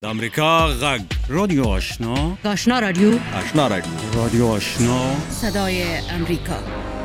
امریکا غږ رادیو آشنا آشنا رادیو رادیو آشنا صدای امریکا.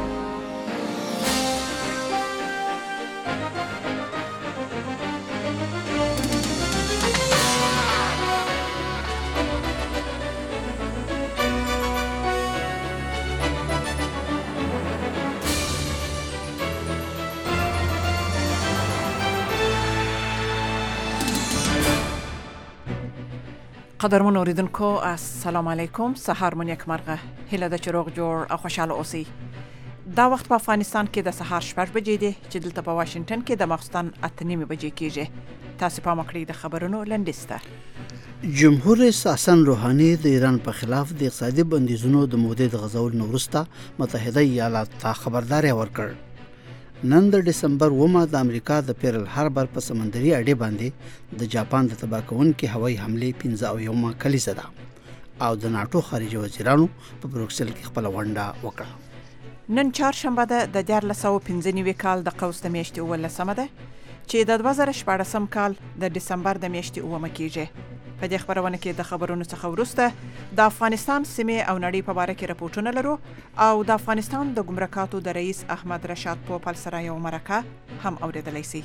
قدرمن اوریدونکو السلام علیکم. سحر مون یک مرغه هله د چروغ جوړ او خوشاله اوسئ. دا وخت په افغانستان کې د سهار 6 بجې دی چې دلته په واشنگټن کې د ماخستن 8:30 بجې کېږي. تاسو په مکړی د خبرونو لنډیسته. جمهور رئیس حسن روحانی د ایران په خلاف د اقتصادي بندیزونو د مودې د غځولو وروسته متحده ایالات ته خبرداري ورکړ. نن د ډسمبر 9 د امریکا د پیرل هاربر په سمندري اډې باندې د جاپان د تباکونکو هوایي حمله 15 کلیزه ده او د ناتو خارجي وزیرانو په بروکسل کې خپل ونډه وکړه. نن چهارشنبه ده د 1995 کال د قوس د میاشتې 18 ده چې د 2014 کال د ډسمبر د میاشتې 9 کېږي. په دې خبرونه کې د خبرونو څخه وروسته د افغانستان سیمه او نړۍ په اړه کې راپورټونه لرو او د افغانستان د ګمرکاتو د رئیس احمد رشاد پوپل سره یو مرکه هم اوریدلای شي.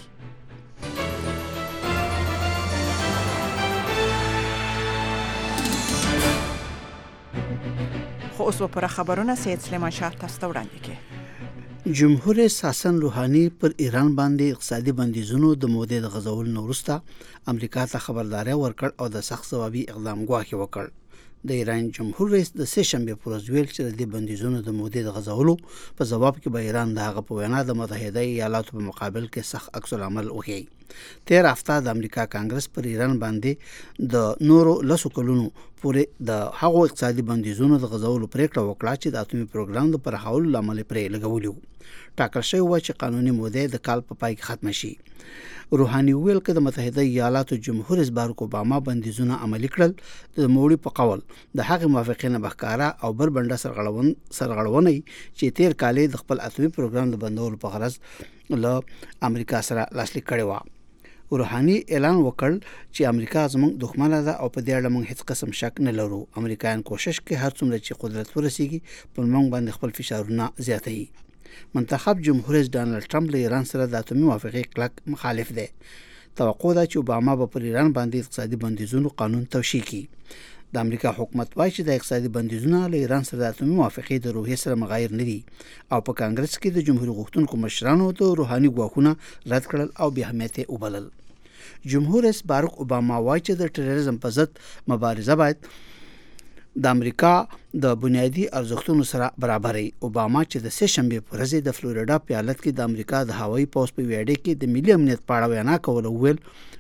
خو اوس په خبرونه سید سلیمان شاه تاسو ته وړاندې کوي. جمهور رئیس حسن روحانی پر ایران باندې اقتصادي بندیزونو د مودې د غځولو وروسته امریکا ته خبرداري ورکړ او د سخت ځوابي اقدام غواړي وکړ. د ایران جمهور رئیس د سه شنبه پر ورځ ویل چې د بندیزونو د مودې د غځولو په جواب کې به ایران د هغه په وینا د متحده ایالاتو په مقابل کې سخت عکس العمل وکړي. 13 هفته د امریکا کانګرس پر ایران باندې د نورو لسو کلونو پورې د هغو اقتصادي بندیزونو د غځولو پریکړه وکړه چې د اتومي پروګرام د پرهاولو لامل پرې لګولیو. ټاکل شوی و چې قانوني مودې د کال په پای کې ختم شي. روحانی ویل چې د متحده ایالاتو جمهور رئیس باراک اوباما بندیزونه عملي کړل د موړي په قول د هغه موافقینه بخکارا او بربنده سرغړونې چې تیر کال د خپل اتومي پروګرام د بندولو په غرض له امریکا سره لاسلیک کړی و. روحانی اعلان وکړ چې امریکا زموږ دښمنه ده او په دې اړه موږ هیڅ قسم شک نه لرو. امریکایان کوشش کوي هر څومره چې قدرت ورسیږي په موږ باندې خپل فشارونه زیاتوي. منتخب جمهور رئیس ډانلډ ټرمپ له ایران سره د اتومي موافقې کلک مخالف دی. توقع ده چې اوباما به پر ایران باندې اقتصادي بندیزونو قانون توشیح کړي. د امریکا حکومت وايي چې د اقتصادي بندیزونو له ایران سره د اتومي موافقې د روحیې سره مغایر نه دي او په کانګرس کې د جمهوریت غوښتونکو مشرانو د روحاني ګواښونه رد کړل او بې اهمیته وبلل. جمهور رئیس باراک اوباما وايي چې د ټیرریزم په ضد مبارزه باید د امریکا د بنیادی ارزښتونو سره برابرې. اوباما چې د سه شنبه پر ورځ د فلوریډا په ایالت کې د امریکا د هوایي پوځ په ویاړ کې د ملي امنیت په اړه وینا کوله ویل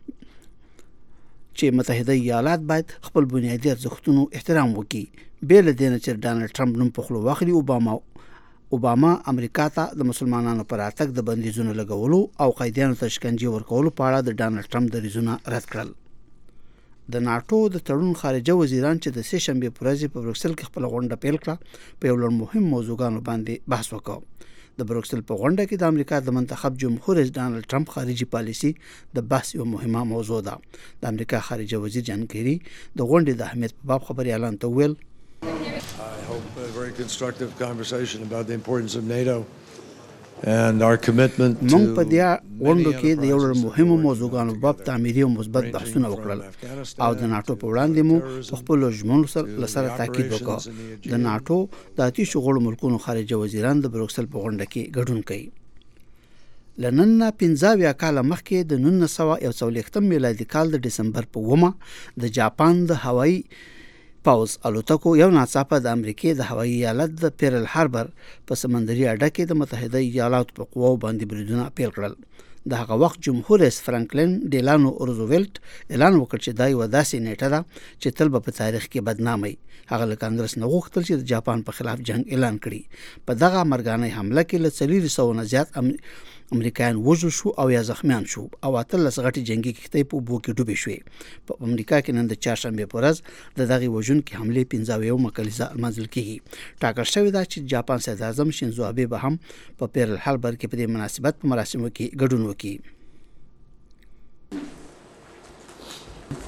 چې متحده ایالات باید خپل بنیادی ارزښتونو احترام وکړي. بل د نه چې ډانلډ ټرمپ نوم په خلو واخلي. اوباما امریکا ته د مسلمانانو پر اتک د بندیزونو لګولو او قیدیانو ته شکنجه ورکولو په اړه د ډانلډ ټرمپ د ریزونه رد کړل. د ناتو د تړون خارجه وزیران چې د سه شنبه پر ورځ په بروکسل کې خپل غونډه پیل کړه په یو لړ مهم موضوعاتو باندې بحث وکړ. د بروکسل په غونډه کې د امریکا د منتخب جمهور رئیس ډانلډ ټرمپ خارجي پالیسي د بحث یو مهمه موضوع ده. د امریکا خارجه وزیر جان کیری د غونډې د اهمیت په باب خبري اعلان ته ویل I hope a very constructive conversation about the importance of NATO and our commitment to موږ په دې غونډه کې د یو ډول مهمو موضوعاتو باب تعمیري او مثبت بحثونه وکړل او د ناتو په وړاندې مو په خپل ژمنو سره تاکید وکړ. د ناتو د اتي شغل ملکونو خارجه وزیران د بروکسل په غونډه کې ګډون کوي. لنن 15 کال مخکې د 1941 میلادي کال د ډسمبر په 9 د جاپان د هوایي پاوز الوتکو یو ناڅاپه د امریکای د هوایي ایالت د پیرل هاربر په سمندري اډه کې د متحده ایالاتو په قواو باندې بریدونه پیل کړل. د هغه وخت جمهور رئیس فرانکلین ډیلانو روزولټ اعلان وکړ چې دا یو داسې نیټه ده چې تل په تاریخ کې بدنامي. هغه له کانګرس نه غوښتل چې د جاپان په خلاف جنگ اعلان کړي. په دغه مرګانه حمله کې له 400 نه زیات امریکایان وژل شو او یا زخمیان شو او 13 غټي جنگي کښتۍ په اوبو کې ډوبې شوې. په امریکا کې نن د چهارشنبه په ورځ د دغه وژونکو حمله 15 کلیزه لمانځل کیږي. ټاکل شوی دا چې جاپان صدر اعظم شینزو ابه به هم په پیرل هاربر کې په دې مناسبت په مراسمو کې ګډون وکړي.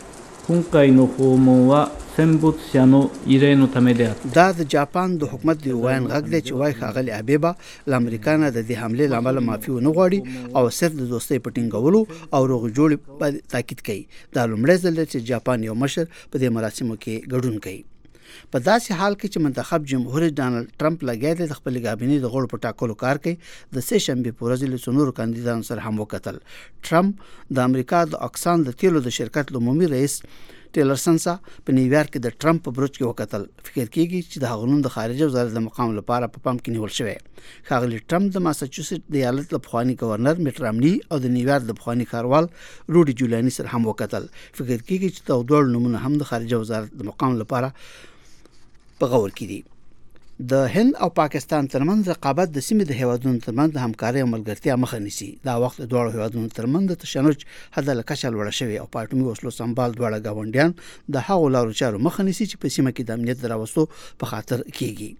今回の訪問は戦没者の慰霊のためであった。 دا د جاپان د حکومت دی وایي غږ دی چې وایي ښاغلي ابیبا له امریکا نه د دې حملې له امله معافي ونه غواړي او صرف د دوستۍ په ټینګولو او روغ جوړې باندې تاکید کوي. دا لومړی ځل دی چې جاپان یو مشر په دې مراسمو کې ګډون کوي. په داسې حال کې چې منتخب جمهور ډانلډ ټرمپ لګیا دی د خپل کابینې د غړو په ټاکلو کار کوي، د سه شنبې په ورځ له څلورو کاندیدانو سره هم وکتل. ټرمپ د امریکا د اکسان د تیلو د شرکت عمومي رئیس ټیلرسن سره په نیویارک کې د ټرمپ په برج کې وکتل. فکر کیږي چې د هغه نوم د خارجه وزارت د مقام لپاره په پام کې نیول شوی. ښاغلي ټرمپ د ماساچوسټ د ایالت له پخواني گورنر میټ رامني او د نیویارک د پخواني ښاروال روډي جولیاني سره هم وکتل. فکر کیږي چې د دوه نومونه هم د خارجه وزارت د مقام لپاره په غور کې دي. د هند او پاکستان ترمنځ رقابت د سیمې د هیوادونو ترمنځ د همکارۍ او ملګرتیا مخه نیسي. دا وخت د دواړو هیوادونو ترمنځ د تشنج حد له کچه لوړه شوې او په اټومي وسلو سمبال دواړه ګاونډیان د هغو لارو چارو مخه نیسي چې په سیمه کې د امنیت د راوستو په خاطر کیږي.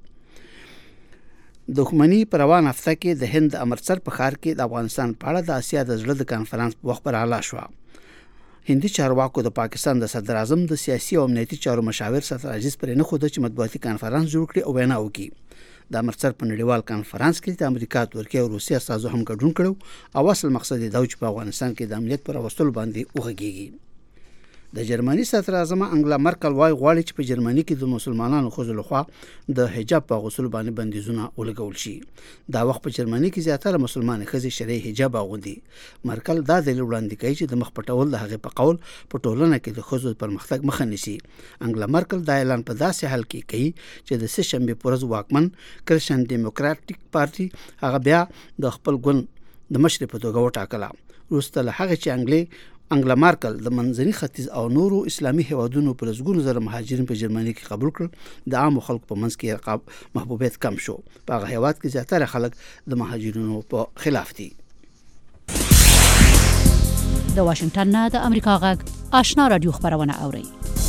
دښمني په روان هفته کې د هند امرتسر په ښار کې د افغانستان په اړه د اسیا د زړه د کانفرنس په وخت پر اعلی شوه. هندي چارواکو د پاکستان د صدر اعظم د سیاسي او امنیتي چارو مشاور سفر عزیز پرې نه خوده چې مطبوعاتي کانفرنس جوړ کړي او وینا وکړي. د امرتسر په نړیوال کانفرنس کې د امریکا، ترکیه او روسیې استازو هم ګډون کړو او اصل مقصد یې دا و چې په افغانستان کې د امنیت پر راوستلو باندې وغږیږي. د جرمني صدر اعظم انګلا مرکل وايي غواړي چې په جرمني کې د مسلمانانو ښځو لخوا د حجاب په اغوستلو باندې بندیزونه ولګول شي. دا وخت په جرمني کې زیاتره مسلمان ښځې شرعي حجاب اغوندي. مرکل دا دلیل وړاندې کوي چې د مخ پټول د هغې په قول په ټولنه کې د ښځو پرمختګ مخه نیسي. انګلا مرکل دا اعلان په داسې حال کې کوي چې د سه شنبې په ورځ واکمن کرسچن ډیموکراټیک پارټي هغه بیا د خپل ګوند د مشرې په توګه وټاکله. وروسته له هغه چې انګلا مارکل د منځني ختیځ او نورو اسلامي هیوادونو په لسګونو زره مهاجرین په جرمني کې قبول کړل، د عامو خلکو په منځ کې محبوبیت کم شو. په هغه هیواد کې زیاتره خلک د مهاجرینو په خلاف دي. د واشنگټن نه د امریکا غږ آشنا رادیو خبرونه اوري.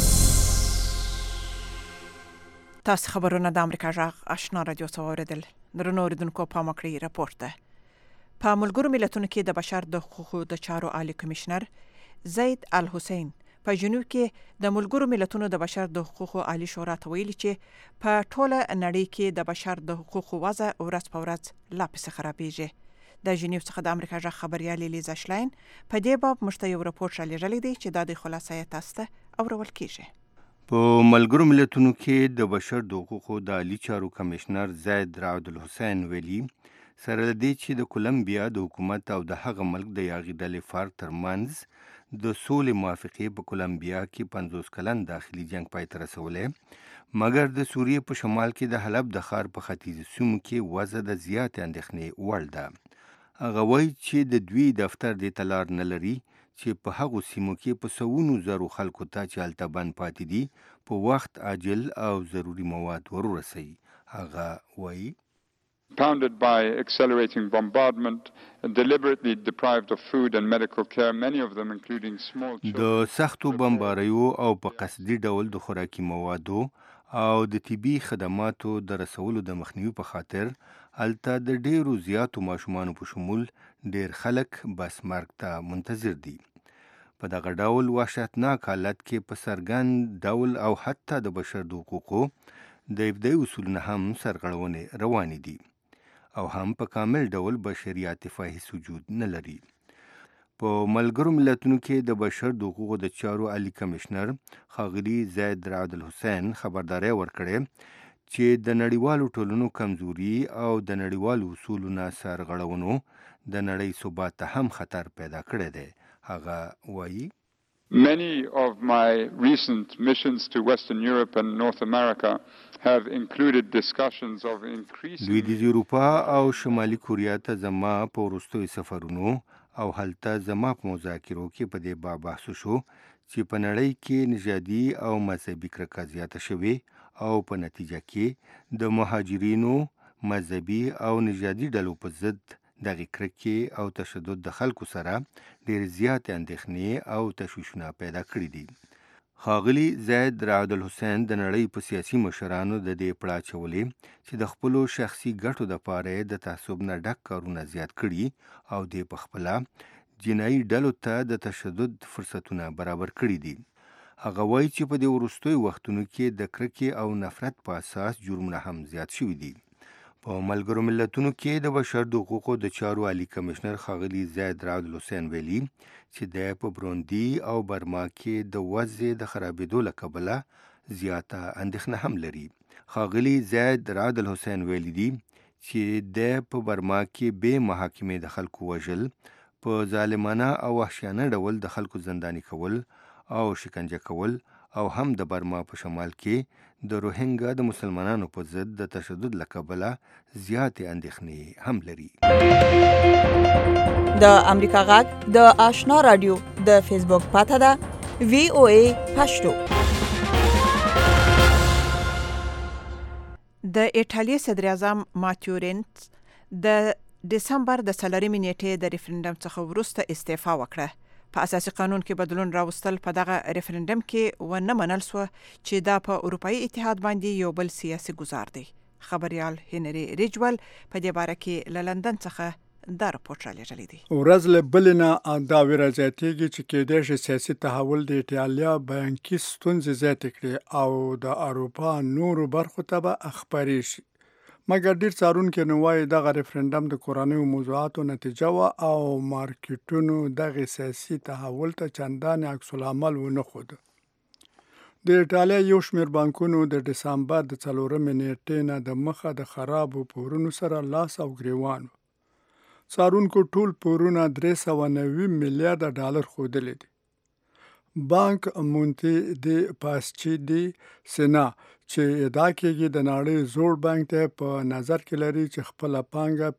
تاسو خبرونه د امریکا غږ آشنا رادیو څخه اوریدل. درنو اوریدونکو پام وکړئ راپور ته. په ملګرو ملتونو کې د بشر د حقوقو د چارو عالی کمشنر زید الحسین په جنوب کې د ملګرو ملتونو د بشر د حقوقو عالی شورا ته ویلي چې په ټوله نړۍ کې د بشر د حقوقو وضع ورځ په ورځ لا پسې خرابېږي. د جنیو څخه د امریکا غږ خبريالې لیزا شلاین په دې باب مشته یو راپور رالیږلی دی چې د خلاصې تاسو ته اورول کیږي. په ملګرو ملتونو کې د بشر د حقوقو د عالی چارو کمشنر زید رعد الحسین ویلي سره دې چې د کولمبیا د حکومت او د هغه ملک د یاغي ډلې فارک ترمنځ د سولې موافقې په کولمبیا کې 50 کلن داخلي جنگ پای ته رسولی، مګر د سوریې په شمال کې د حلب د ښار په ختیځ سیمو کې وضع د زیاتې اندېښنې وړ ده. هغه وایي چې د دوی دفتر دې ته لار نه لري چې په هغو سیمو کې په سوونو زرو خلکو ته چې هلته بند پاتې دي په وخت عاجل او ضروري مواد ورسوي. هغه وایي pounded by accelerating bombardment, deliberately deprived of food and medical care, many of them including small children. د سختو بمباریو او په قصدي ډول د خوراکي موادو او د طبي خدماتو د رسولو د مخنیوي په خاطر هلته د ډیرو زیاتو ماشومانو په شمول ډیر خلک بس مرګ ته منتظر دي. په دغه ډول وحشتناک حالت کې په څرګند ډول او حتی د بشر د حقوقو د ابدایي اصولو هم سرغړونې روانې دي او هم په کامل ډول بشري عاطفه هیڅ وجود نه لري. په ملګرو ملتونو کې د بشر د حقوقو د چارو عالی کمشنر ښاغلي زید رعد الحسین خبرداری ورکړې چې د نړیوالو ټولنو کمزوري او د نړیوالو اصولو نه سرغړونو د نړۍ ثبات ته هم خطر پیدا کړی دی. هغه وایي Many of my recent missions to Western Europe and North America have included discussions of increasing لویدیځ اروپا او شمالي کوریا ته زما په وروستیو سفرونو او هلته زما په مذاکرو کې په دې باب بحث شو چې په نړۍ کې نژادي او مذهبي کرکه زیاته شوې او په نتیجه کې د مهاجرینو مذهبي او نژادي ډلو په ضد دغه کرکې او تشدد د خلکو سره ډېر زیات اندېښنې او تشویشونه پیدا کړي دي. ښاغلي زید رعد الحسین د نړۍ په سیاسي مشرانو د دې پړه اچولې چې د خپلو شخصي ګټو دپاره د تعصب نه ډک کارونه زیات کړي او د پخپله جنایي ډلو ته د تشدد فرصتونه برابر کړي دي. هغه وایي چې په دې وروستیو وختونو کې د کرکې او نفرت په اساس جرمونه هم زیات شوي دي. په ملګرو ملتونو کې د بشر د حقوقو د چارو عالی کمشنر ښاغلي زید رعد الحسین ویلي چې د په بروندي او برما کې د وضع د خرابېدو له کبله زیاته اندېښنه هم لري. ښاغلي زید رعد الحسین ویلي دي چې د په برما کې بې محاکمې د خلکو وژل، په ظالمانه او وحشیانه ډول د خلکو زنداني کول او شکنجه کول او هم د برما په شمال کې د روهینګا د مسلمانانو په ضد د تشدد له کبله زیاتې اندېښنې هم لري. د امریکا غږ د آشنا رادیو د فیسبوک پاته ده VOA پښتو. د ایټالیا صدر اعظم ماتیو رینټس د دسمبر د 4 نیټې د ریفرندم څخه وروسته استعفا وکړه. په اساسي قانون کې بدلون راوستل په دغه ریفرندم کې ونه منل شو چې دا په اروپאי اتحاد باندې یو بل سیاسي ګزار دی. خبريال هنري ریجول په دې باره کې له لندن څخه دا راپورټ رالیږلی دی. ورځ له بلې نه دا ویره زیاتېږي چې کېدای شي سیاسي تحول د ایټالیا بانکي ستونزې زیاتې کړي او د اروپا نورو برخو ته به خپرې شي. مګر ډېر څارونکي نو وایي دغه ریفرندم د کورنیو موضوعاتو نتیجه وه او مارکیټونو دغه سیاسي تحول ته چندانې عکس العمل ونه ښود. د ایټالیا یو شمېر بانکونو د دسمبر د 4 نیټې نه د مخه د خرابو پورونو سره لاس او ګریوان و. څارونکو ټول پورونه 390 میلیارډ ډالر ښودلي دي. بانک مونټي د پاسچي دی سینا چې ادعا کېږي د نړۍ زوړ بانک ته په نظر کې لري چې خپله پانګه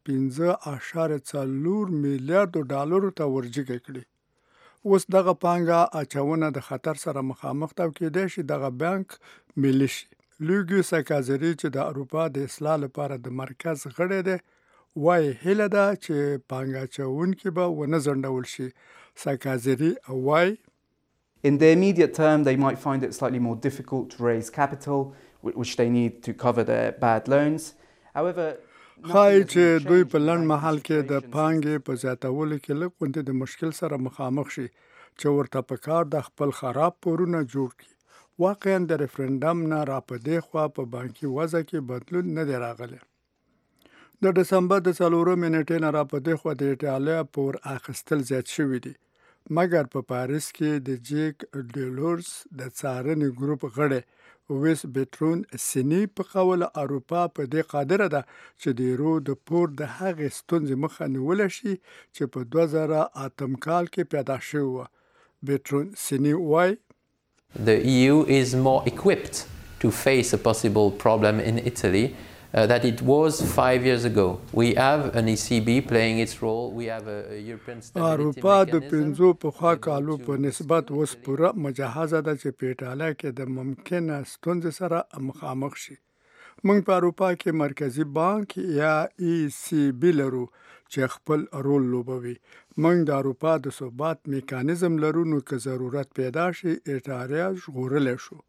5.4 میلیارډ ډالرو ته ورجګه کړي. اوس دغه پانګه اچونه د خطر سره مخامخ ده او کېدای شي دغه بانک ملي شي. لوګیو ساکازري چې د اروپا د اصلاح لپاره د مرکز غړی دی وایي هیله ده چې پانګه اچونکي به ونه ځنډول شي. ساکازري وایي In the immediate term, they might find it slightly more difficult to raise capital, which they need to cover their bad loans. However, خای چې دوی په لنډ مهال کې د پانګې په زیاتولو کې لږ غوندې د مشکل سره مخامخ شي چې ورته پکار د خپل خراب پورونه جوړ کړي. واقعا د ریفرندم نه را په دې خوا په بانکي وضع کې بدلون نه دی راغلی. د دسمبر د 4 نیټې نه را په دې خوا د ایټالیا پور اخیستل زیات شوي دي. مګر په پاریس کې د جیک ډیلورس د څارنې ګروپ غړی ویس بیټرون سینی په قول اروپا په دې قادره ده چې د یورو د پور د هغې ستونزې مخه نیولی شي چې په 2008 کال کې پیدا شوې وه. بیټرون سینی وایي The EU is more equipped to face a possible problem in Italy that it was 5 years ago. We have an ECB playing its role. We have a European stability اروپا د mechanism. 5 پخوا کالو په نسبت اوس پوره مجهزه ده چې په ایټالیا کې د ممکنه ستونزې سره مخامخ شي. موږ په اروپا کې مرکزی بانک یا ECB لرو چې خپل رول لوبوي. موږ د اروپا د ثبات میکانیزم لرو نو که ضرورت پیدا شي ایټالیا ژغورلی شو.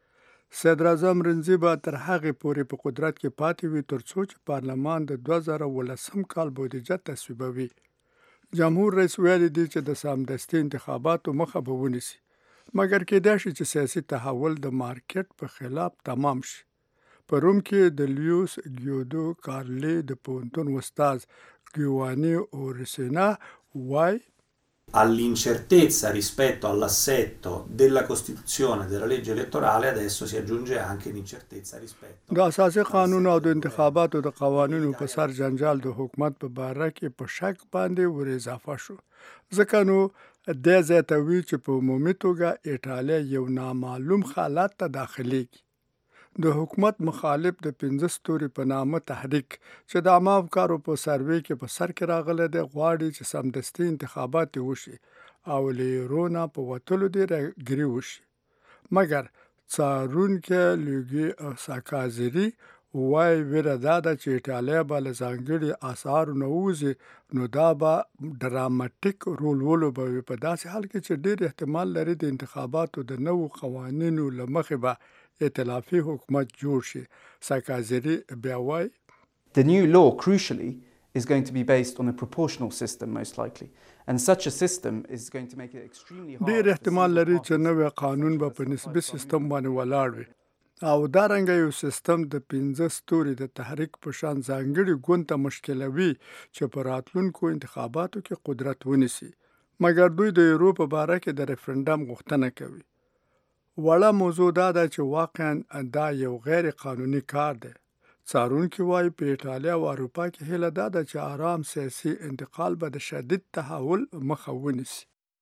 صدر اعظم رنزي به تر هغې پورې په قدرت کې پاتې وي تر څو چې پارلمان د 2019 کال بودیجه تصویبوي. جمهور رئیس ویلي دی چې د سمدستي انتخاباتو مخه به ونیسي. مګر کېدای شي چې سیاسي تحول د مارکیټ په خلاف تمام شي. په روم کې د لیوس ګیودو کارلی د پوهنتون استاد ګیوانی اورسینا وایي all'incertezza rispetto all'assetto della Costituzione e della legge elettorale adesso si aggiunge anche l'incertezza rispetto د اساسي قانون او د انتخاباتو د قوانینو په سر جنجال د حکومت په باره کې په شک باندې ور اضافه شو. ځکه نو د زیاتوي چې په عمومي توګه ایټالیا یو نامعلوم حالت ته داخليږي. د حکومت مخالف د 15 ستوري په نامه تحریک چې د عامه افکارو په سروې کې په سر کې راغلی دی غواړي چې سمدستي انتخابات وشي او له یورو نه په وتلو دې راګري وشي. مګر څارونکی لوګي ساکازري وایي ویره دا ده چې ایټالیا به له ځانګړي اسعارو نه ووځي نو دا به ډراماټیک رول ولوبوي په داسې حال کې چې ډېر احتمال لري د انتخاباتو د نوو قوانینو له مخې به ائتلافي حکومت جوړ شي. ساکازري بیا وایي The new law, crucially, is going to be based on a proportional system most likely. And such a system is going to make it extremely hard. ډېر احتمال لري چې نوی قانون به په نسبي سیستم باندې ولاړ وي او دارنګه یو سیستم د 15 ستوري د تحریک په شان ځانګړي ګوند ته مشکلوي چې په راتلونکو انتخاباتو کې قدرت ونیسي مګر دوی د یورو په باره کې د ریفرنډم غوښتنه کوي. وړه موضوع دا ده چې واقعا دا یو غیر قانوني کار دی. څارونکي وایي په ایټالیا او اروپا کې هیله دا ده چې آرام سیاسي انتقال به د شدید تحول مخه ونیسي.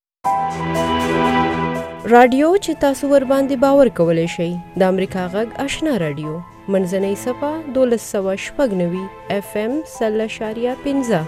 رادیو چې تاسو ور باندې باور کولی شئ د امریکا غږ آشنا رادیو منځنۍ صفه 1290 FM 0.15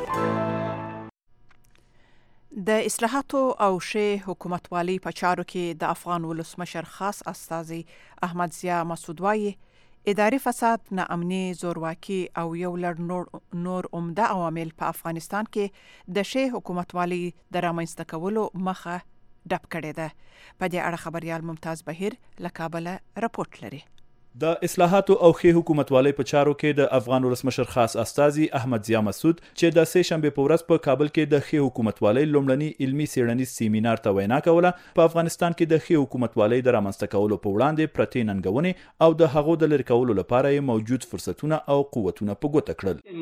د اصلاحاتو او ښې حکومتوالۍ په چارو کې د افغان ولسمشر خاص استازی احمد ضیا مسعود وایي اداري فساد، ناامني، زورواکي او یو لړ نور عمده عوامل په افغانستان کې د ښې حکومتوالۍ د رامنځته کولو مخه ډپ کړې ده. په دې اړه خبريال ممتاز بهیر له کابل راپورټ لري. د اصلاحاتو او ښې حکومتوالۍ په چارو کې د افغان ولسمشر خاص استازي احمد ضیا مسعود چې د سه شنبه په ورځ په کابل کې د ښې حکومتوالۍ لومړني علمي څېړنیز سیمینار ته وینا کوله. په افغانستان کې د ښې حکومتوالۍ د رامنځته کولو په وړاندې پرتې ننګونې او د هغو د لرې کولو لپاره یې موجود فرصتونه او قوتونه په ګوته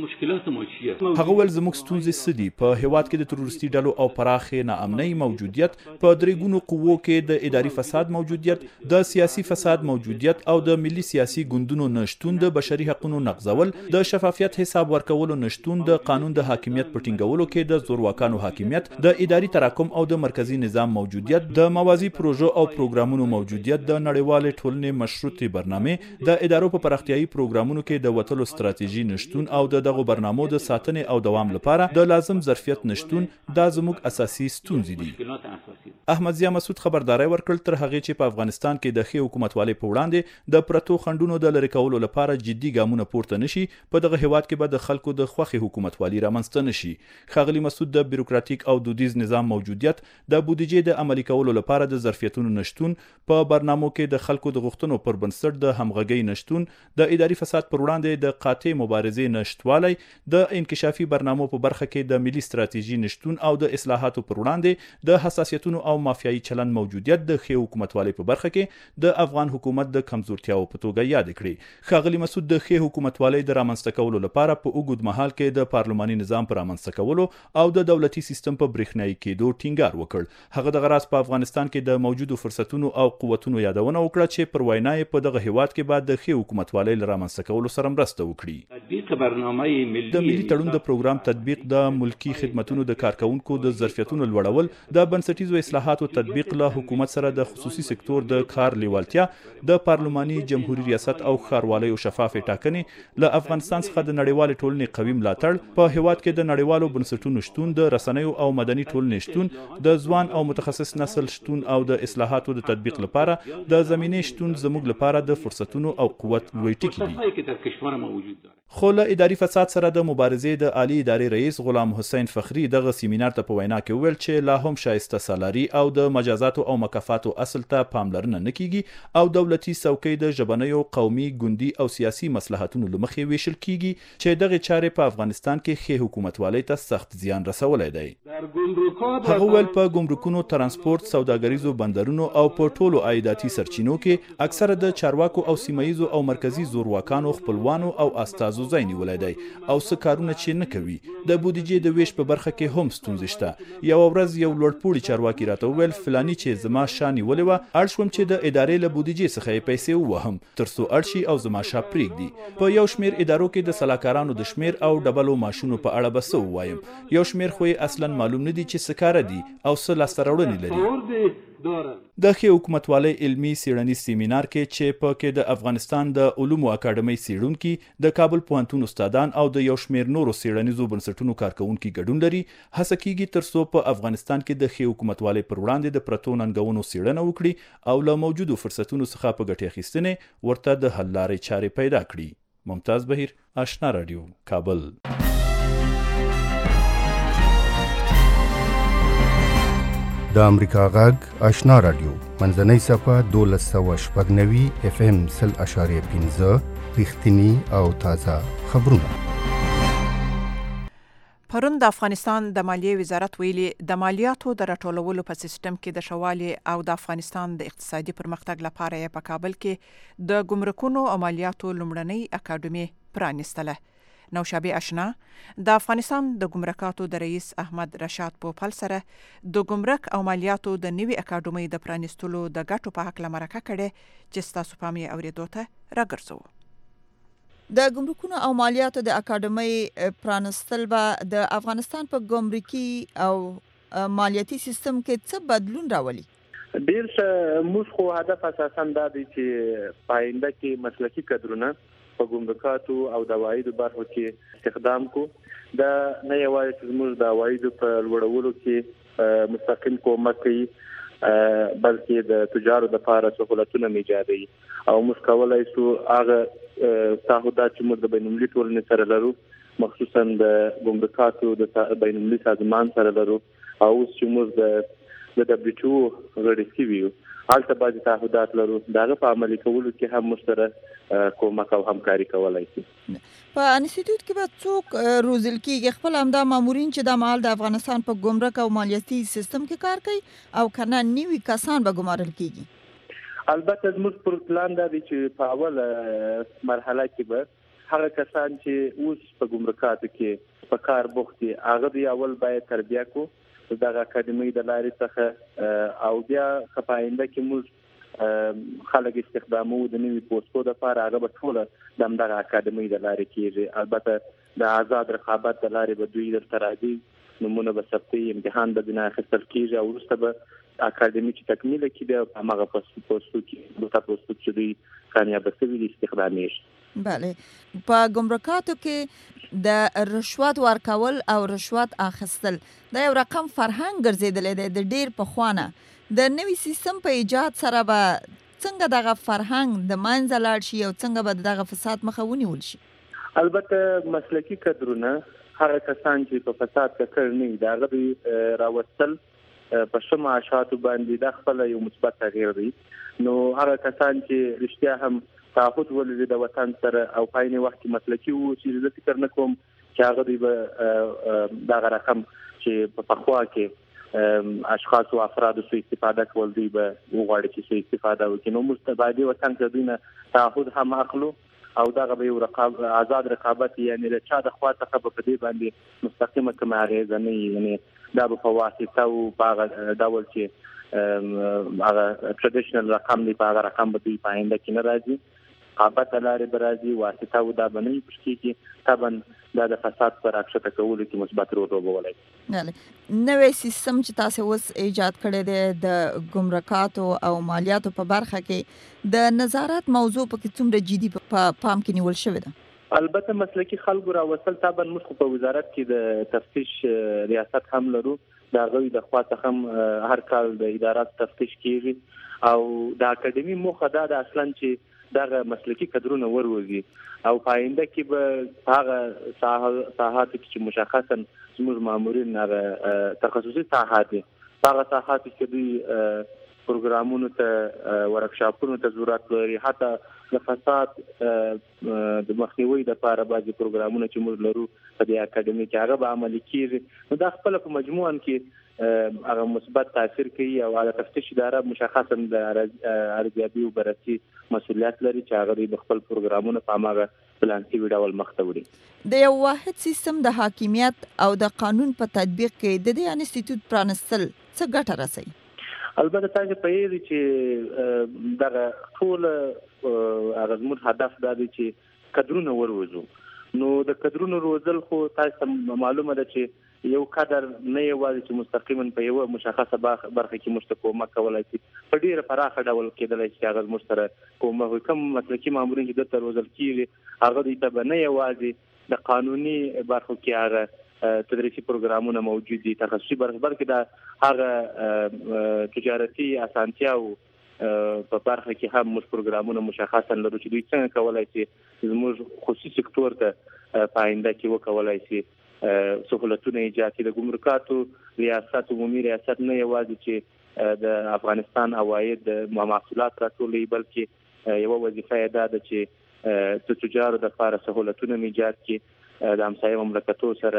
کړل. هغه ویل زموږ ستونزې څه دي؟ په هیواد کې د تروریستي ډلو او پراخې ناامنۍ موجودیت، په درې ګونو قوو کې د اداري فساد موجودیت، د سیاسي فساد موجودیت او د ملي سیاسي ګوندونو نشتون، د بشري حقوقو نقضول، د شفافیت حساب ورکولو نشتون، د قانون د حاکمیت په ټینګولو کې د زورواکانو حاکمیت، د اداري تراکم او د مرکزی نظام موجودیت، د موازی پروژو او پروګرامونو موجودیت، د نړیوالې ټولنې مشروطې برنامې، د ادارو په پراختیايي پروګرامونو کې د وټلو ستراتیژي نشتون او د دغو برنامو د ساتنې او دوام لپاره د لازم ظرفیت نشتون دا زموږ اساسي ستونزې دي. احمد ضیا مسعود خبرداري ورکړل تر هغه چې په افغانستان کې د ښې حکومتوالۍ په وړاندې د پرتو خنډونو د لرې کولو لپاره جدي ګامونه پورته نشي، په دغه هیواد کې به د خلکو د خوښې حکومتوالي رامنځته نشي. ښاغلي مسعود د بیروکراتیک او دودیز نظام موجودیت، د بودیجې د عملي کولو لپاره د ظرفیتونو نشتون، په برنامو کې د خلکو د غوښتنو پر بنسټ د همغږۍ نشتون، د اداري فساد پر وړاندې د قاطع مبارزې نشتوالی، د انکشافي برنامو په برخه کې د ملي ستراتیژي نشتون او د اصلاحاتو پر وړاندې د حساسیتونو او مافیایي چلند موجودیت د ښې حکومتوالۍ په برخه کې د افغان حکومت د کمزورتیاو په توګه یاد کړي. ښاغلي مسعود د ښې حکومتوالۍ د رامنځته کولو لپاره په اوږد مهال کې د پارلماني نظام په رامنځته کولو او د دولتي سیستم په برېښنایي کېدو ټینګار وکړ. هغه دغه راز په افغانستان کې د موجودو فرصتونو او قوتونو یادونه وکړه چې پر وینا یې په دغه هیواد کې بعد د ښې حکومتوالۍ له رامنځته کولو سره مرسته وکړي. د ملي تړون د پروګرام تطبیق، د ملکي خدمتونو د کارکونکو د ظرفیتونو لوړول، د بنسټیزو اصلاحاتو تطبیق، له حکومت سره د خصوصي سکتور د کار لیوالتیا، د پارلماني جمهوریت ریاست او ښاروالۍ او شفافې ټاکنې، له افغانستان څخه د نړیوالې ټولنې قوي ملاتړ، په هیواد کې د نړیوالو بنسټونو شتون، د رسنیو او مدني ټولنې شتون، د ځوان او متخصص نسل شتون او د اصلاحاتو د تطبیق لپاره د زمینې شتون زموږ لپاره د فرصتونو او قوت لوی ټکي دي. خو له اداري فساد سره د مبارزې د عالی ادارې رئیس غلام حسین فخری دغه سیمینار ته په وینا کې وویل چې لا هم شایسته سالاري او د مجازاتو او مکافاتو اصل ته پاملرنه نه کیږي او دولتي څوکۍ د ژبنیو، قومي، ګوندي او سیاسي مصلحتونو له مخې ویشل کیږي چې دغه چارې په افغانستان کې ښې حکومتوالۍ ته سخت زیان رسولی دی. هغه ویل په ګمرکونو، ترانسپورت، سوداګریزو بندرونو او په ټولو عایداتي سرچینو کې اکثره د چارواکو او سیمایي او مرکزی زورواکانو، خپلوانو او استازو ځای نیولی دی او څه کارونه چې نه کوي. د بودیجې د ویش په برخه کې هم ستونزې شته. یوه ورځ یو لوړپوړي چارواکي راته وویل فلاني چې زما شا نیولې وه، اړ شوم چې د ادارې له بودیجې څخه یې پیسې ووهم تر څو اړ شي او زما شا پرېږدي. په یو شمېر ادارو کې د سلاکارانو د شمېر او ډبلو معاشونو په اړه به څه ووایم؟ یو شمېر خو یې اصلا معلوم نه دي چې څه کاره دي او څه لاسته راوړنې لري. د ښې حکومتوالۍ علمي څېړنیز سیمینار کې چې په کې د افغانستان د علومو اکاډمۍ څېړونکي، د کابل پوهنتون استادان او د یو شمېر نورو څېړنیزو بنسټونو کارکوونکي ګډون لري. هڅه کیږي تر څو په افغانستان کې د ښې حکومتوالۍ پر وړاندې د پرتو ننګونو څېړنه وکړي او له موجودو فرصتونو څخه په ګټې اخیستنې ورته د حل لارې چارې پیدا کړي. ممتاز بهیر، آشنا رادیو، کابل. د امریکا غږ آشنا رادیو منځنۍ صفه 1290 FM 0.15 رښتینی او تازه خبرونه. پرون د افغانستان د مالیې وزارت ویلي د مالیاتو د راټولولو په سیستم کې د شوالي او د افغانستان د اقتصادي پرمختګ لپاره یې په کابل کې د ګمرکونو او مالیاتو لومړنۍ اکاډمي پرانیستله. نوشابه آشنا د افغانستان د ګمرکاتو د رئیس احمد رشاد پوپل سره د ګمرک او مالیاتو د نوي اکاډمي د پرانیستلو د ګټو په حق لمرکه کړي چې تاسو پام یې اوریدو ته راګرځو. د ګمرکونو او مالیاتو د اکاډمي پرانستل به د افغانستان په ګمرکي او مالیاتي سیستم کې څه بدلون راولي؟ ډیر موږ خو هدف اساساً دا دی چې پاینده کې مسلکي کادرونه په ګمرکاتو او د عوایدو برخو کې استخدام کو. دا نه یوازې چې موږ د عوایدو په لوړولو کې مستقیم کومک کوي بلکې د تجارو د لپاره سہولتونه ایجادوي او موږ کولای شو هغه تعهدات چې موږ د بین‌المللي ټولنې سره لرو مخصوصا د ګمرکاتو د بین‌المللي سازمان سره لرو او چې موږ د WTO غړي شویو هلته بعضې تعهدات لرو دغه په عملي کولو کې هم موږ سره کومک او همکاري کولی شي. په انسټیټیوټ کې به څوک روزل کېږي؟ خپل همدا مامورین چې د مهال د افغانستان په ګمرک او مالیاتي سیستم کې کار کوي او که نه نوي کسان به ګمارل کېږي؟ البته زموږ پر پلان دا دی چې په اول مرحله کې به هغه کسان چې اوس په ګمرکاتو کې په کار بوخت دي هغه د اول باید تربیه کو دغه اکاډمي د لارې څخه او بیا خپاینده کې موږ خلک استخدامو د نوي پوسټو لپاره هغه به ټول دغه اکاډمي د لارې کېږي. البته د آزاد رقابت د لارې به دوی درته راځي نمونه به ثبتي امتحان به ځینې اخیستل کېږي او وروسته به اکاډمي چې تکمیله کړي په هماغه پوسټو کې دوه پوسټو چې دوی کامیابه شوي دي استخدامیږي. بله په ګمرکاتو کې د رشوت ورکول او رشوت اخیستل دا یو رقم فرهنګ ګرځیدلی دی د ډیر پخوانه. د نوي سیستم په ایجاد سره به څنګه دغه فرهنګ د منځه لاړ شي او څنګه به دغه فساد مخه ونیول شي؟ البته مسلکي کادرونه هغه کسان چې په فساد کې کړ نه دي هغه راوستل په ښه معاشاتو باندې دا خپله یو مثبت تغییر دی. نو هغه کسان چې رښتیا هم تعهد ولري د وطن سره او په عین وخت کې مسلکي وو چې زه فکر نه کوم چې هغه دوی به دغه رقم چې په پخوا کې اشخاص او افراد سو استفاده کول دوی به وغواړي چې سو استفاده وکړي. نو مستبادي وطن کې دوی نه تعهد هم اخلو او دغه به یو آزاد رقابت یعنی د چا د خوا څخه په دې باندې مستقیمه کوم اغیزه نه یعنی دا په واسطه او په ډول چې هغه ټریډیشنل رقم دی په هغه رقم به دوی په آینده کې نه راځي رقابت لارې به راځي واسطه او دا به نه وي پشکېږي طبعا دا د فساد پر راکښته کولو کې مثبت رول لوبولی. نوی سیستم چې تاسو اوس ایجاد کړی دی د ګمرکاتو او مالیاتو په برخه کې د نظارت موضوع پکې څومره جدي په پام کې نیول شوې ده؟ البته مسلکي خلکو راوستل طبعا موږ په وزارت کې د تفتیش ریاست هم لرو د هغوی د خوا څخه هم هر کال د ادارات تفتیش کېږي او د اکاډمي موخه دا ده اصلا چې دغه مسلکي کادرونه وروزي او په آینده کې به هغه ساحات چې مشخصا زموږ مامورین هغه تخصصي ساحات دي هغه ساحات چې دوی پروګرامونو ته ورکشاپونو ته ضرورت لري حتی د فساد د مخنیوي لپاره بعضې پروګرامونه چې موږ لرو په دې اکاډمي کې هغه به عملي کېږي. نو دا خپله په مجموعا کې هغه مثبت تاثیر کوي او هغه تفتیش اداره مشخصا د ارزیابي او بررسي مسؤلیت لري چې هغه د خپل پروګرامونو په هماغه پلان شوي ډول مخته وړي. د یو واحد سیستم د حاکمیت او د قانون په تطبیق کې د دې انسټیټیوټ پرانستل څه ګټه رسوي؟ البته تاسو په یوه چې دغه ټول هغه زموږ هدف دا دی چې کادرونه وروزو. نو د کادرونو روزل خو تاسو معلومه ده چې یو کادر نه یوازې چې مستقیما په یو مشخصه برخه کې موږ ته کومک کولای شي په ډیره پراخه ډول کېدلی شي هغه موږ سره کومک کوم مسلکي مامورین چې دلته روزل کېږي هغه دوی ته به نه یوازې د قانوني برخو کې هغه تدریسي پروګرامونه موجود دي تخصصي برخه بلکې د هغه تجارتي اسانتیاو په برخه کې هم موږ پروګرامونه مشخصا لرو چې دوی څنګه کولای شي زموږ خصوصي سکتور ته په آینده کې وکولای شي سہولتونه ایجاد کړي. د ګمرکاتو ریاست عمومي ریاست نه یوازې چې د افغانستان عواید د محصولات راټولوي بلکې یو وظیفه یې دا ده چې د تجارو د لپاره سہولتونه ایجاد کړي د همسایه مملکتو سره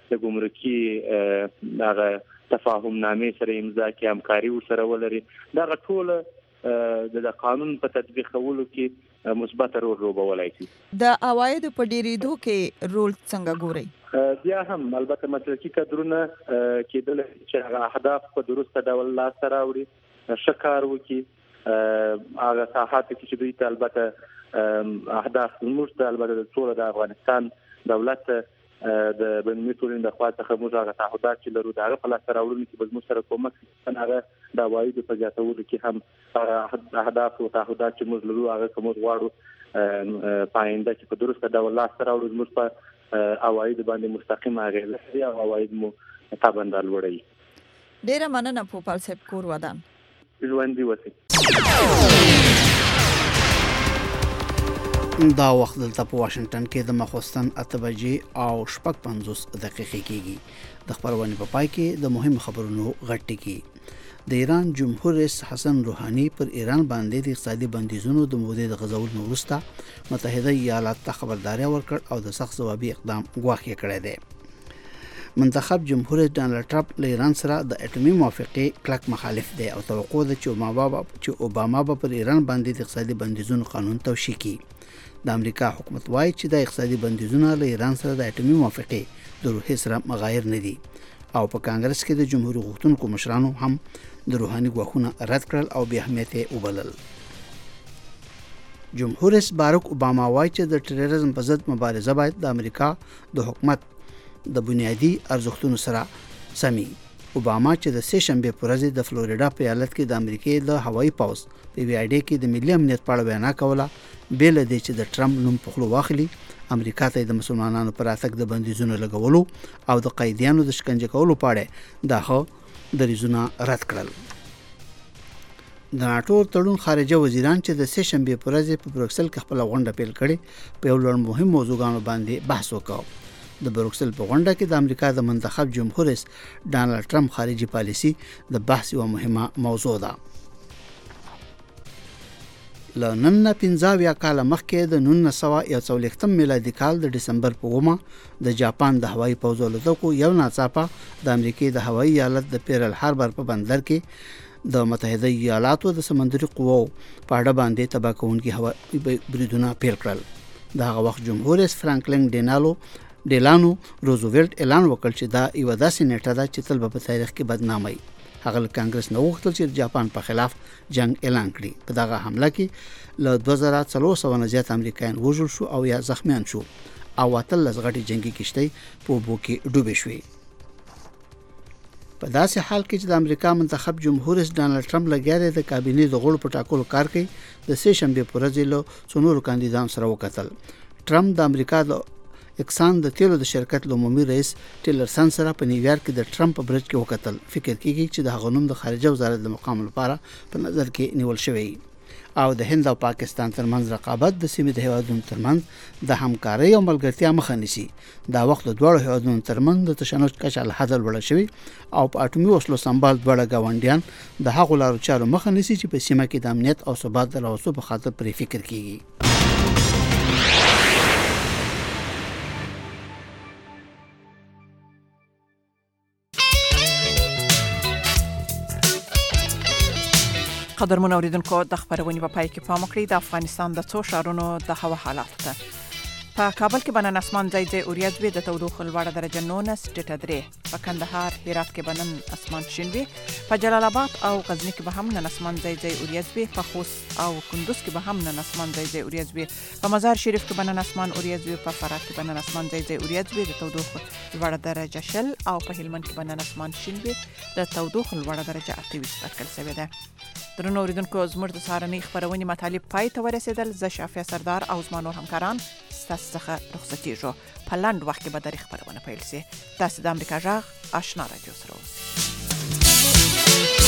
د ګمرکي هغه تفاهم نامې سره امضا کړي، همکاري ورسره ولري. دغه ټول د قانون په تطبیقولو کې مثبت رول لوبولی شي. د عوایدو په ډیریدو کې رول څنګه ګورئ؟ بیا هم البته مسلکي کادرونه کېدلی چې هغه اهداف په درسته ډول لاسته راوړي، ښه کار وکړي، هغه ساحاتو کې چې دوی ته البته اهداف زموږ ته البته د ټوله د افغانستان دولت د بینالمللي ټولنې د خوا څخه موږ هغه تعهدات چې لرو د هغه په لاسته راوړلو کې به زموږ سره کومک وکړي. هغه د عوایدو په زیاتولو کې هم هغه اهداف او تعهدات چې موږ لرو هغه که موږ غواړو په آینده کې په درسته ډول لاسته راوړو، زموږ په عوایدو باندې مستقیم اغېزه لري او عواید مو طبعا لوړوي. ډېره مننه پوپل صاحب، کور ودان. ژوندي اوسئ. دا وخت دلته په واشنگټن کې د ماخوستن 8:50 کېږي. د خبرونې په پای کې د مهم خبرونو غټ ټکی. د ایران جمهور رئیس حسن روحاني پر ایران باندې د اقتصادي بندیزونو د مودې د غځولو وروسته متحده ایالات ته خبرداري ورکړ او د سخت ځوابي اقدام غواړي کړی دی. منتخب جمهور رئیس ډانلډ ټرمپ له ایران سره د اټومي موافقې کلک مخالف دی او توقع ده چې اوباما به پر ایران باندې د اقتصادي بندیزونو قانون توشیح کړي. د امریکا حکومت وایي چې د اقتصادي بندیزونه له ایران سره د اټومي موافقې د روحیې سره مغایر نه دي او په کانګرس کې د جمهوریت غوښتونکو مشرانو هم د روحاني غواخونه رد کړل او بې اهمیته یې وبلل. جمهور رئیس باراک اوباما وایي چې د ټیرریزم په ضد مبارزه باید د امریکا د حکومت د بنیادی ارزښتونو سره سمي. اوباما چې د سه شنبه پر ورځ د فلوریډا په ایالت کې د امریکای د هوایي پوځ په ویاډي کې د ملي امنیت په اړه وینا کوله، بیل دې چې د ټرمپ نوم په خلو واخلي، امریکا ته د مسلمانانو پر اتک د بندیزونو لګولو او د قیدیانو د شکنجه کولو په اړه دغه دریزونه رد کړل. د ناټو تړون خارجه وزیران چې د سه شنبه پر ورځ په بروکسل کې خپل غونډه پیل کړې، په یو لړ مهم موضوعاتو باندې بحث وکړ. د بروکسل په غونډه کې د امریکا د منتخب جمهور رئیس ډانلډ ټرمپ خارجي پالیسي د بحث یوه مهمه موضوع ده. له نن نه 15 کاله مخکې د 1941 میلادي کال د ډسمبر په 9 د جاپان د هوایي پوځ الوتکو یو ناڅاپه د امریکای د هوایي ایالت د پیرل هاربر په بندر کې د متحده ایالاتو د سمندري قوو په اړه باندې تباه کوونکي هوایي بریدونه پیل کړل. دغه وخت جمهور رئیس فرانکلین ډیلانو روزویلټ اعلان وکړ چې دا یو داسې نیټه ده چې تل په تاریخ کې بدنامي. هغه کانګرس نو وغوښتل چې جاپان په خلاف جنگ اعلان کړي. په دغه حمله کې له 2400 نه زیات امریکایان وژل شو او یا زخمیان شو او اتل غټي جنگي کشتۍ په اوبو کې ډوبې شوې. په داسې حال کې چې د امریکا منتخب جمهور رئیس ډانلډ ټرمپ لګیا د کابینې د غړو په ټاکلو کار کوي، د سه شنبه پر ورځ له څونورو کاندیدانو سره وکتل. ټرمپ د امریکا د اکسان د تیلو د شرکت عمومي رئیس ټیلرسن سره په نیویارک کې د ټرمپ برج کې وکتل. فکر کیږي چې د هغه نوم د خارجه وزارت د مقام لپاره په نظر کې نیول شوی او د هند او پاکستان ترمنځ رقابت د سیمې د هیوادونو ترمنځ د همکارۍ او ملګرتیا مخه نیسي. دا وخت د دوه هیوادونو ترمنځ د تشنج کچه له حد لوړ شوی او په اټومي وسلو سمبال دوه گاونډیان د هغو لارو چارو مخه نیسي چې په سیمه کې د امنیت او ثبات د راوستلو په خاطر پرې فکر کیږي. قدرمن اوریدونکو، د خبرونې په پای کې پام وکړئ د افغانستان د څو ښارونو د هوا حالاتو ته. په کابل کې بنن اسمان ځای ځای اوریځ وي، د تودوخې لوړه درجه 19.3. په کندهار، هرات کې بنن اسمان شین وي. په جلال آباد او غزنی کې به هم نن اسمان ځای ځای اوریځ وي. په خوست او کندوز کې به هم نن اسمان ځای ځای اوریځ وي. په مزار شریف کې بنن اسمان اوریځ وي. په فراه کې بنن اسمان ځای ځای اوریځ وي، د تودوخې لوړه درجه 0. او په هلمند کې بنن اسمان شین وي، د تودوخې لوړه درجه 28 اټکل شوې ده. درنو اوریدونکو، زموږ د سهارنۍ خبرونې مطالب پای ته ورسېدل. زه شافیه سردار او زما نور همکاران ستاسو څخه رخصتېږو. په لنډ وخت کې به درې خبرونه پیل شي. تاسو د امریکا غږ آشنا رادیو سره اوسئ.